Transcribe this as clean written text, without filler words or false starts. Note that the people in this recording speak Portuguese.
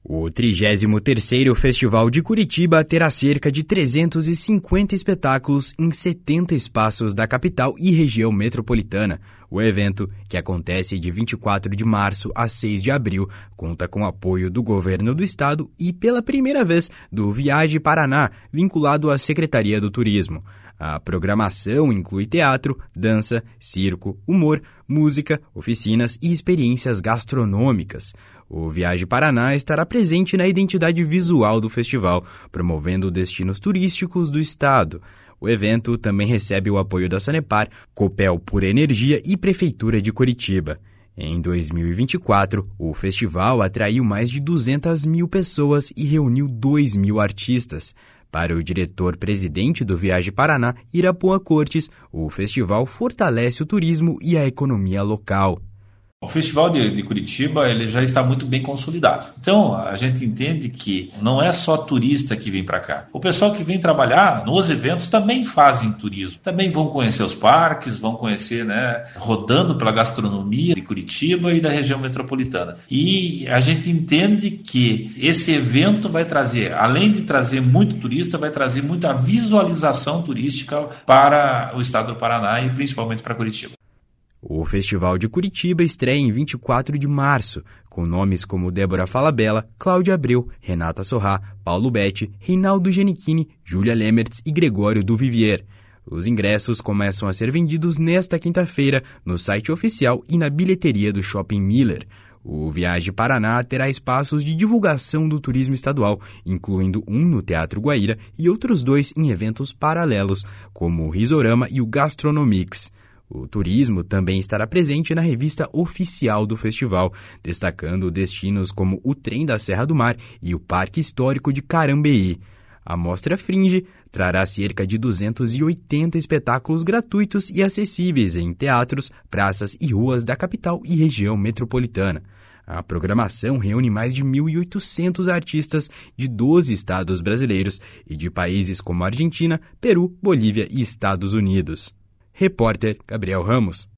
O 33º Festival de Curitiba terá cerca de 350 espetáculos em 70 espaços da capital e região metropolitana. O evento, que acontece de 24 de março a 6 de abril, conta com apoio do governo do estado e, pela primeira vez, do Viaje Paraná, vinculado à Secretaria do Turismo. A programação inclui teatro, dança, circo, humor, música, oficinas e experiências gastronômicas. O Viaje Paraná estará presente na identidade visual do festival, promovendo destinos turísticos do estado. O evento também recebe o apoio da Sanepar, Copel Por Energia e Prefeitura de Curitiba. Em 2024, o festival atraiu mais de 200 mil pessoas e reuniu 2 mil artistas. Para o diretor-presidente do Viaje Paraná, Irapuã Cortes, o festival fortalece o turismo e a economia local. O Festival de Curitiba ele já está muito bem consolidado. Então, a gente entende que não é só turista que vem para cá. O pessoal que vem trabalhar nos eventos também fazem turismo. Também vão conhecer os parques, vão conhecer, rodando pela gastronomia de Curitiba e da região metropolitana. E a gente entende que esse evento vai trazer, além de trazer muito turista, vai trazer muita visualização turística para o estado do Paraná e principalmente para Curitiba. O Festival de Curitiba estreia em 24 de março, com nomes como Débora Falabella, Cláudia Abreu, Renata Sorrá, Paulo Betti, Reinaldo Giannichini, Júlia Lemertz e Gregório Duvivier. Os ingressos começam a ser vendidos nesta quinta-feira no site oficial e na bilheteria do Shopping Miller. O Viaje Paraná terá espaços de divulgação do turismo estadual, incluindo um no Teatro Guaíra e outros 2 em eventos paralelos, como o Risorama e o Gastronomix. O turismo também estará presente na revista oficial do festival, destacando destinos como o Trem da Serra do Mar e o Parque Histórico de Carambeí. A Mostra Fringe trará cerca de 280 espetáculos gratuitos e acessíveis em teatros, praças e ruas da capital e região metropolitana. A programação reúne mais de 1.800 artistas de 12 estados brasileiros e de países como Argentina, Peru, Bolívia e Estados Unidos. Repórter Gabriel Ramos.